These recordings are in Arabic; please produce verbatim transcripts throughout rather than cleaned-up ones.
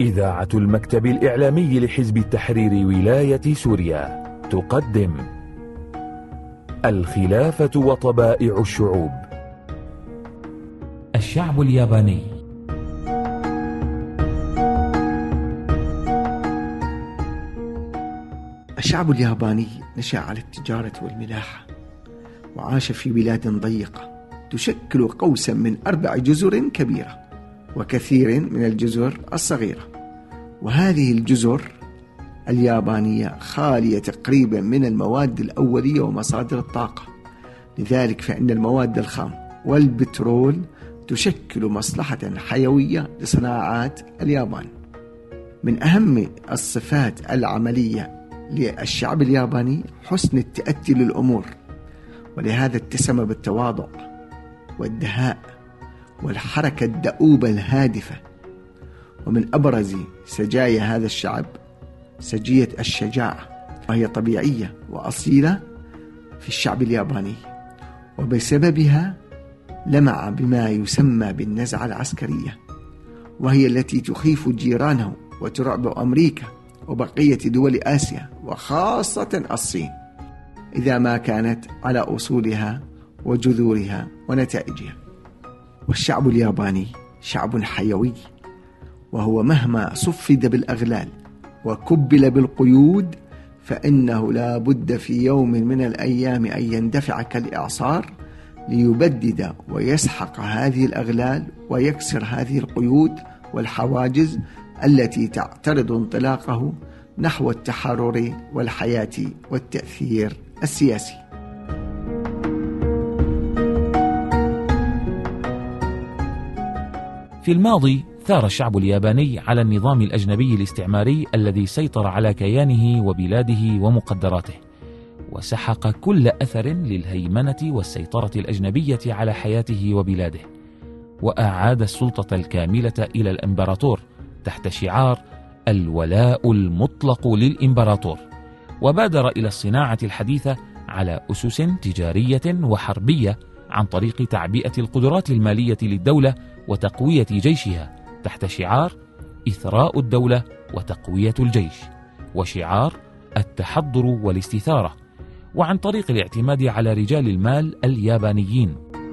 إذاعة المكتب الإعلامي لحزب التحرير ولاية سوريا تقدم الخلافة وطبائع الشعوب. الشعب الياباني. الشعب الياباني نشأ على التجارة والملاحة، وعاش في بلاد ضيقة تشكل قوسا من أربع جزر كبيرة وكثير من الجزر الصغيرة. وهذه الجزر اليابانية خالية تقريبا من المواد الأولية ومصادر الطاقة، لذلك فإن المواد الخام والبترول تشكل مصلحة حيوية لصناعات اليابان. من أهم الصفات العملية للشعب الياباني حسن التأتي للأمور، ولهذا اتسم بالتواضع والدهاء والحركة الدؤوبة الهادفة. ومن أبرز سجايا هذا الشعب سجية الشجاعة، وهي طبيعية وأصيلة في الشعب الياباني، وبسببها لمع بما يسمى بالنزعة العسكرية، وهي التي تخيف جيرانه وترعب أمريكا وبقية دول آسيا وخاصة الصين إذا ما كانت على أصولها وجذورها ونتائجها. والشعب الياباني شعب حيوي، وهو مهما صفد بالأغلال وكبل بالقيود فإنه لا بد في يوم من الأيام أن يندفع كالإعصار ليبدد ويسحق هذه الأغلال ويكسر هذه القيود والحواجز التي تعترض انطلاقه نحو التحرر والحياة والتأثير السياسي. في الماضي ثار الشعب الياباني على النظام الأجنبي الاستعماري الذي سيطر على كيانه وبلاده ومقدراته، وسحق كل أثر للهيمنة والسيطرة الأجنبية على حياته وبلاده، وأعاد السلطة الكاملة إلى الإمبراطور تحت شعار الولاء المطلق للإمبراطور، وبادر إلى الصناعة الحديثة على أسس تجارية وحربية عن طريق تعبئة القدرات المالية للدولة وتقوية جيشها تحت شعار إثراء الدولة وتقوية الجيش، وشعار التحضر والاستثارة، وعن طريق الاعتماد على رجال المال اليابانيين.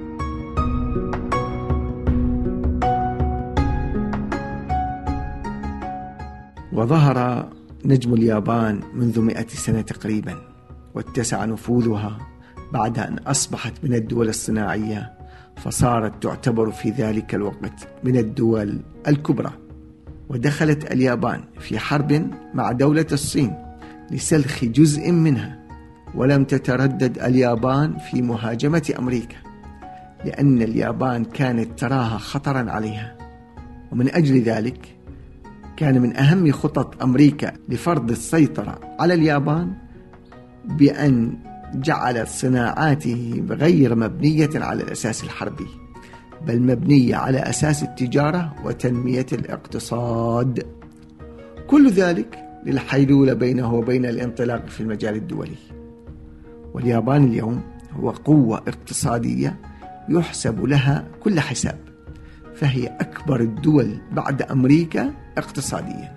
وظهر نجم اليابان منذ مئة سنة تقريبا، واتسع نفوذها بعد أن أصبحت من الدول الصناعية، فصارت تعتبر في ذلك الوقت من الدول الكبرى. ودخلت اليابان في حرب مع دولة الصين لسلخ جزء منها، ولم تتردد اليابان في مهاجمة أمريكا، لأن اليابان كانت تراها خطرا عليها. ومن أجل ذلك كان من أهم خطط أمريكا لفرض السيطرة على اليابان بأن جعلت صناعاته غير مبنية على الأساس الحربي، بل مبنية على أساس التجارة وتنمية الاقتصاد، كل ذلك للحيلولة بينه وبين الانطلاق في المجال الدولي. واليابان اليوم هو قوة اقتصادية يحسب لها كل حساب، فهي أكبر الدول بعد أمريكا اقتصاديا.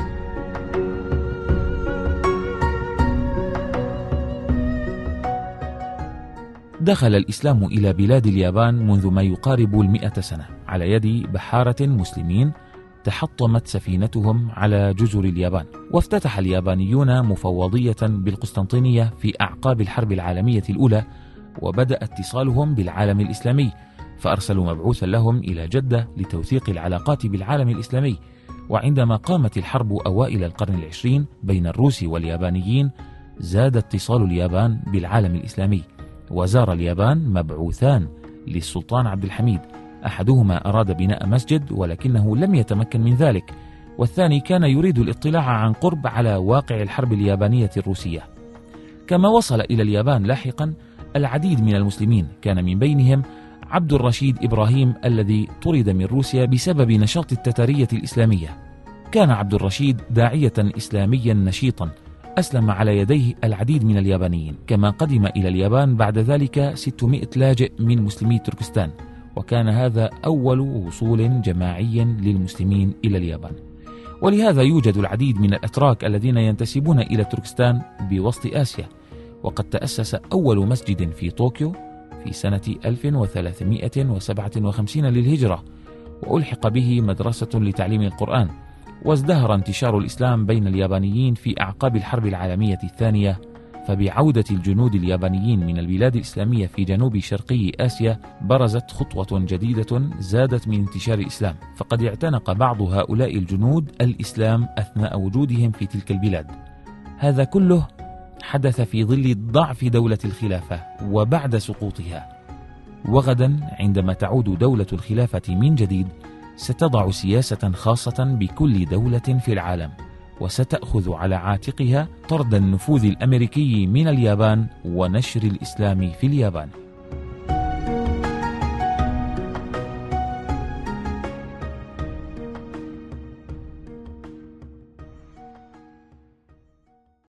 دخل الإسلام إلى بلاد اليابان منذ ما يقارب المئة سنة على يد بحارة مسلمين تحطمت سفينتهم على جزر اليابان، وافتتح اليابانيون مفوضية بالقسطنطينية في أعقاب الحرب العالمية الأولى، وبدأ اتصالهم بالعالم الإسلامي، فأرسلوا مبعوثا لهم إلى جدة لتوثيق العلاقات بالعالم الإسلامي. وعندما قامت الحرب أوائل القرن العشرين بين الروس واليابانيين، زاد اتصال اليابان بالعالم الإسلامي، وزار اليابان مبعوثان للسلطان عبد الحميد، أحدهما أراد بناء مسجد ولكنه لم يتمكن من ذلك، والثاني كان يريد الاطلاع عن قرب على واقع الحرب اليابانية الروسية. كما وصل إلى اليابان لاحقا العديد من المسلمين، كان من بينهم عبد الرشيد إبراهيم الذي طرد من روسيا بسبب نشاط التتارية الإسلامية. كان عبد الرشيد داعية إسلاميا نشيطا، أسلم على يديه العديد من اليابانيين. كما قدم إلى اليابان بعد ذلك ستمائة لاجئ من مسلمي تركستان، وكان هذا أول وصول جماعي للمسلمين إلى اليابان. ولهذا يوجد العديد من الأتراك الذين ينتسبون إلى تركستان بوسط آسيا. وقد تأسس أول مسجد في طوكيو في سنة ألف وثلاثمائة وسبعة وخمسين للهجرة، وألحق به مدرسة لتعليم القرآن. وازدهر انتشار الإسلام بين اليابانيين في أعقاب الحرب العالمية الثانية، فبعودة الجنود اليابانيين من البلاد الإسلامية في جنوب شرقي آسيا برزت خطوة جديدة زادت من انتشار الإسلام، فقد اعتنق بعض هؤلاء الجنود الإسلام أثناء وجودهم في تلك البلاد. هذا كله حدث في ظل ضعف دولة الخلافة وبعد سقوطها. وغدا عندما تعود دولة الخلافة من جديد ستضع سياسة خاصة بكل دولة في العالم، وستأخذ على عاتقها طرد النفوذ الأمريكي من اليابان ونشر الإسلام في اليابان.